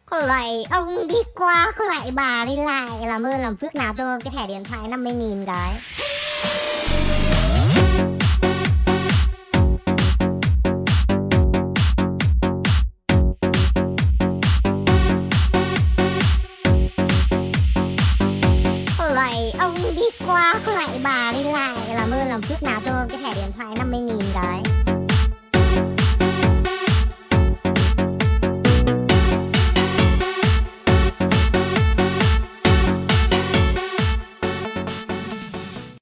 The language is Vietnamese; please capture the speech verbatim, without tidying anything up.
Có loại ông đi qua, có loại bà đi lại, làm ơn làm phước nào cho cái thẻ điện thoại năm mươi nghìn cái. Có loại ông đi qua, có loại bà đi lại, làm ơn làm phước nào cho cái thẻ điện thoại năm mươi nghìn cái.